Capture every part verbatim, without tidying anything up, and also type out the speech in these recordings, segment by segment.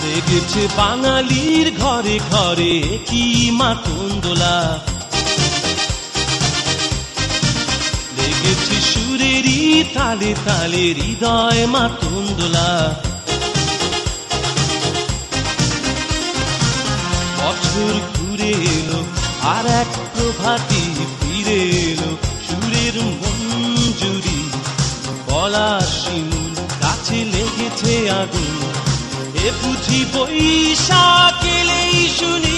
লেগেছে বাঙালির ঘরে ঘরে কি মাতঙ্গলা, লেগেছে সুরেরই তালে তালে হৃদয় মাতঙ্গলা। বছর ঘুরে এলো আর এক প্রভাতী ফিরে এলো, সুরের মঞ্জুরি গলা শিমুল গাছে লেগেছে আগুন, এ বুঝি বৈশাখ এলেই শুনি।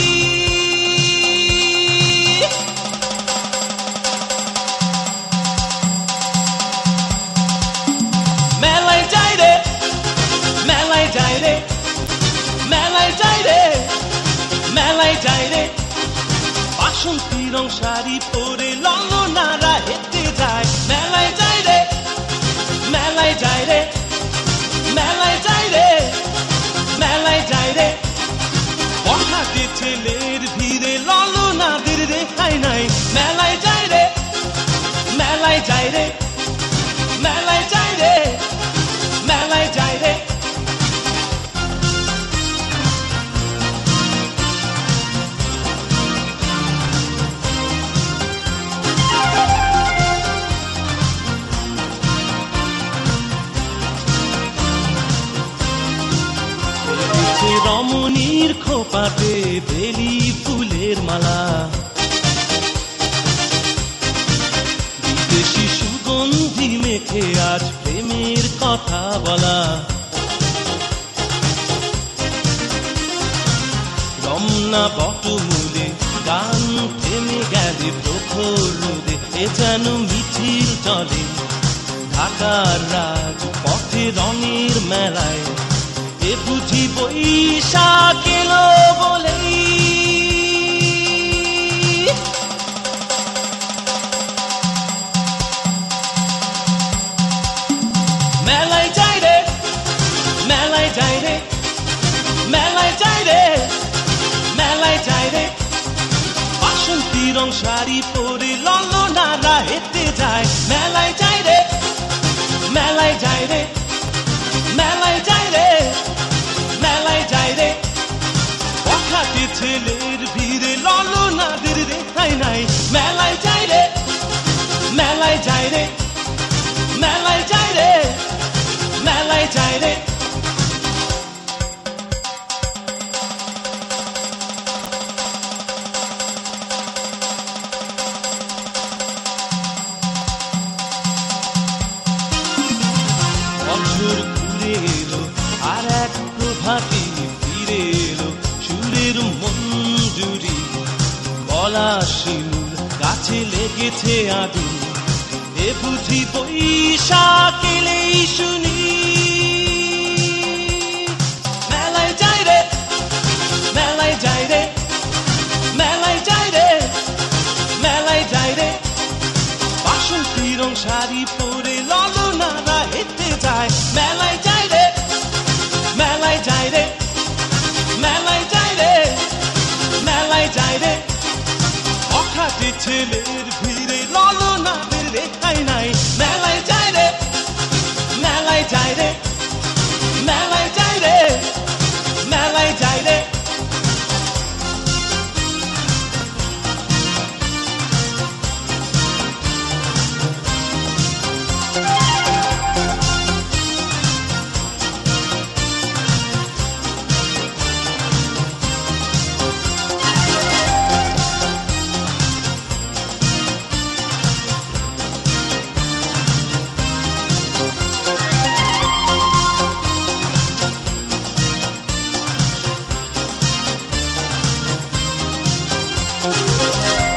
মেলায় যাই রে মেলায় যাই রে মেলায় যাই রে মেলায় যাই রে, বাসন্তী রং শাড়ি পরে ললনারা হেঁটে যায়। মেলায় যাই রে মেলায় যাই রে মেলায় যাই রে মেলায় যাই রে, বখাটে ছেলের ভিড়ে ললনাদের রেখাই নাই। মেলায় যাই রে মেলায় যাই রে মেলায় যাই রে মেলায় যাই রে। রমণীর খোপাতে বেলি ফুলের মালা, বিদেশি সুগন্ধি মেখে আজ প্রেমের কথা বলা। রমনা বটমূলে গান থেমে গেলে প্রখর রোদে, এ যেন মিছিল চলে ঢাকার রাজ পথে রঙের মেলায়, এ বুঝি বৈশাখ এলো বলেই। মেলায় যাই রে মেলায় যাই রে মেলায় যাই রে মেলায় যাই রে, বাসন্তী রং শাড়ি পরে ললনারা হেঁটে যায়। মেলায় যাই রে মেলায় যাই রে মেলায় যাই রে মেলায় যাই রে, বখাটে ছেলের ভিড়ে ললনাদের রেখাই নাই। মেলায় যাই রে মেলায় যাই রে মেলায় যাই রে মেলায় যাই রে। বছর ঘুরে এলো আর এক প্রভাতী ফিরে এলো, সুরের মঞ্জুরি গলা শিমুল গাছে লেগেছে আগুন, এ বুঝি বৈশাখ এলেই শুনি। মেলায় যাই রে মেলায় যাই রে মেলায় যাই রে মেলায় যাই রে, বাসন্তী রং শাড়ি পরে ললনারা হেঁটে যায়। মেলায় যাই রে মেলায় যাই রে মেলায় যাই রে মেলায় যাই রে, বখাটে ছেলের ভিড়ে ললনাদের রেখাই নাই। মেলায় যাই রে মেলায় যাই রে মেলায় যাই রে মেলায় যাই রে। Thank you.